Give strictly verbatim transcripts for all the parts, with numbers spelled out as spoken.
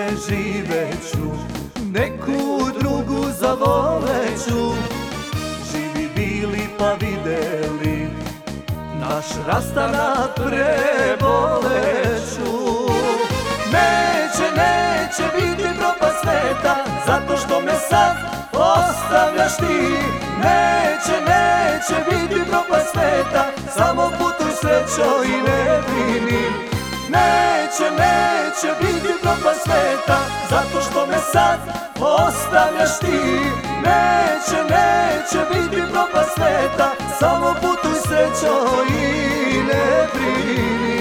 preživeću, neku drugu zavoleću. Živi bili pa videli, naš rastanak preboleću. Neće, neće biti propast sveta, zato što me sad ostavljaš ti. Neće, neće biti propast sveta, samo putuj srećo i ne brini. Neće, neće biti propast sveta, zato što me sad ostavljaš ti. Neće, neće biti propast sveta, samo putuj srećo i ne brini.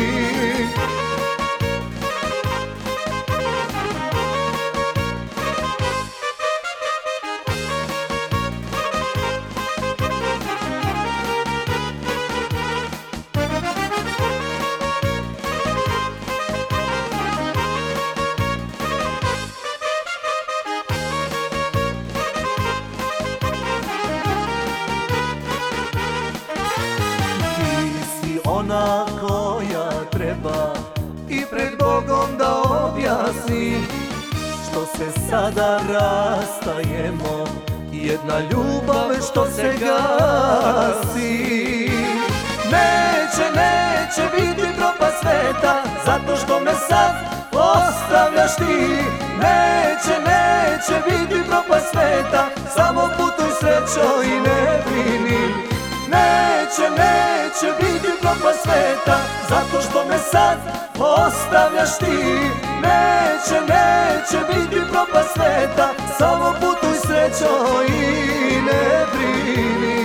Ona koja treba i pred Bogom da objasni što se sada rastajemo, jedna ljubav što se gasi. Neće, neće biti propast sveta, zato što me sad ostavljaš ti. Neće, neće biti propast sveta, samo putuj srećo i ne brini. Neće, neće biti propast sveta, zato što me sad ostavljaš ti. Neće, neće biti propast sveta, samo putuj srećo i ne brini.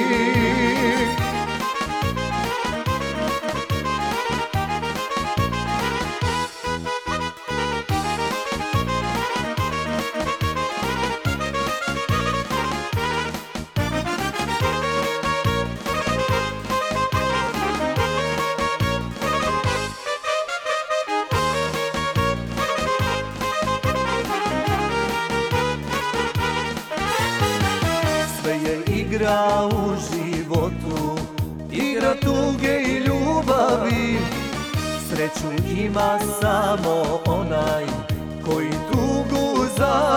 Igra u životu, igra tuge i ljubavi. Sreću ima samo onaj koji tugu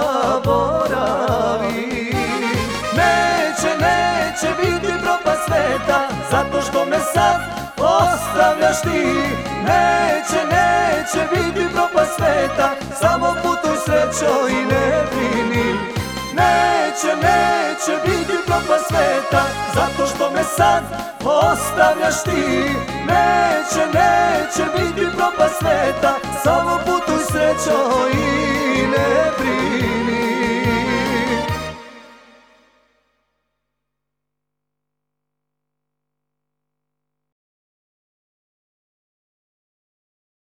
zaboravi. Neće, neće biti propast sveta, zato što me sad ostavljaš ti. Neće, neće biti propast sveta, samo putuj srećo i ne brini. Neće, neće biti propast sveta, zato što me sad ostavljaš ti. Neće, neće biti propast sveta, samo putuj srećo i ne brini.